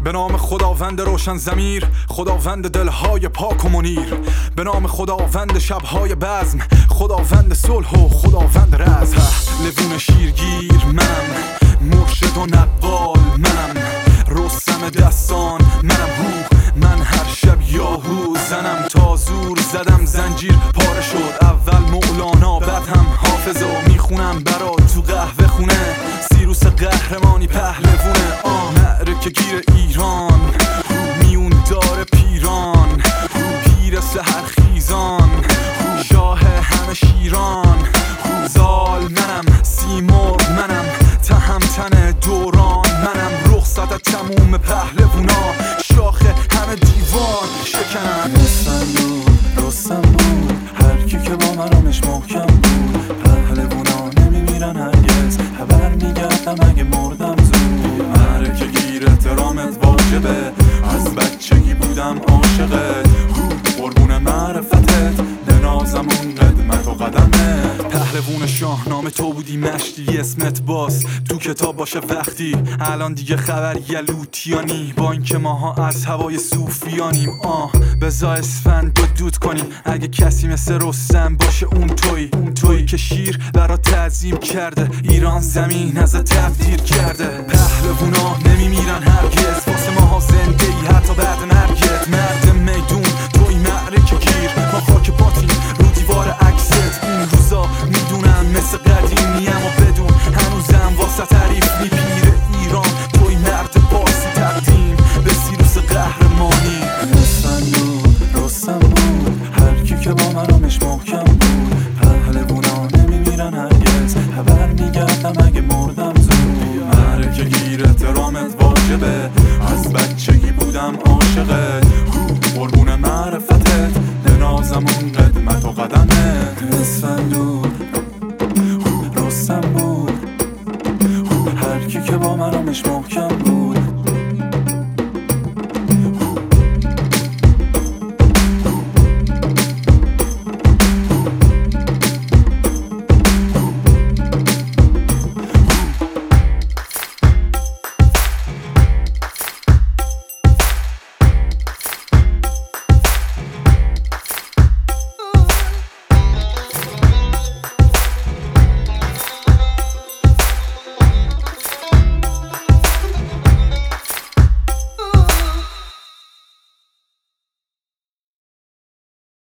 به نام خداوند روشن ضمیر، خداوند دلهای پاک و منیر، به نام خداوند شبهای بزم، خداوند صلح و خداوند رزم. لبون شیرگیر منم، مرشد و نقال منم، رستم دستان منم، من هر شب یاهو زنم تا زور زدم زنجیر پاره شد. اول مولانا بعد هم حافظ و میخونم برا تو قهوه خونه. سیروس قهرمانی پهلوونه، معرکه گیر ایران، میون دار پیران، پیر سحر خیزان، شاه همه شیران. زال منم، سیمرغ منم، تهمتن دوران منم، رخصت تموم پهلوونا، شاخ همه دیوان شکنم. رستم بود هر کی که با مرامش محکم بود، پهلوونا نمیمیرن هرگز، خبر میگردم اگه مردم زود. معرکه گیر احترامت واجبه، از بچگی بودم عاشقت، قربون معرفتت بنازم اون قدمت و قدمت. پهلوون شاهنامه تو بودی مشتی، اسمت باز تو کتاب باشه وقتی. الان دیگه خبر یلوتیانی، با اینکه ماها از هوای صوفیانیم. بزا اسفند و دود کنیم، اگه کسی مثل رستم باشه اون تویی که شیر برا تعظیم کرده، ایران زمین از تبدیل کرده. پهلوونا نمیمیرن هرگز، واسه ماها زنده ای حتی بعد مرگت. مرد میدون توی معرکه گیر، ما خاک پاتیم رو دیوار عکست. این روزا میدونم مثل قدیمیم و بدون هنوزم واسه تعریف میپیره ایران. توی مرد باسی تقدیم به سیروس قهرمانی. رستم بود هر کی که با مرامش محکم بود، پهلوونا نمیمیرن هرگز، خبر میگردم اگه مردم زود. معرکه گیر احترامت واجبه، از بچگی بودم عاشقت، قربون معرفتت بنازم اون قدمت و قدمت. رستم بود هر کی که با مرامش محکم بود،